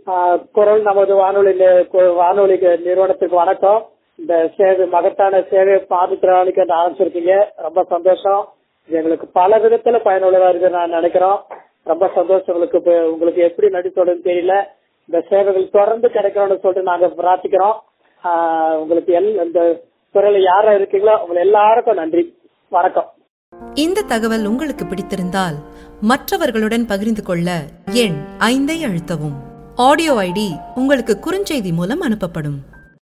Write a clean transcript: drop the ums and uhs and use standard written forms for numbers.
குரல் நமது வானொலி நிறுவனத்துக்கு வணக்கம். இந்த சேவை மகத்தான சேவை மாற்றுத்திறனாளிக்கு ஆரம்பிச்சிருக்கீங்க, ரொம்ப சந்தோஷம். இது எங்களுக்கு பல விதத்துல பயனுள்ளதா இருக்கு நான் நினைக்கிறோம். ரொம்ப சந்தோஷம். உங்களுக்கு எப்படி நடித்தோடுன்னு தெரியல. இந்த சேவைகள் தொடர்ந்து கிடைக்கணும்னு சொல்லிட்டு நாங்க பிரார்த்திக்கிறோம். உங்களுக்கு இந்த துறையில யாரா இருக்கீங்களோ உங்களை எல்லாருக்கும் நன்றி, வணக்கம். இந்த தகவல் உங்களுக்கு பிடித்திருந்தால் மற்றவர்களுடன் பகிர்ந்து கொள்ள எண் 5 அழுத்தவும். ஆடியோ ஐடி உங்களுக்கு குறுஞ்செய்தி மூலம் அனுப்பப்படும்.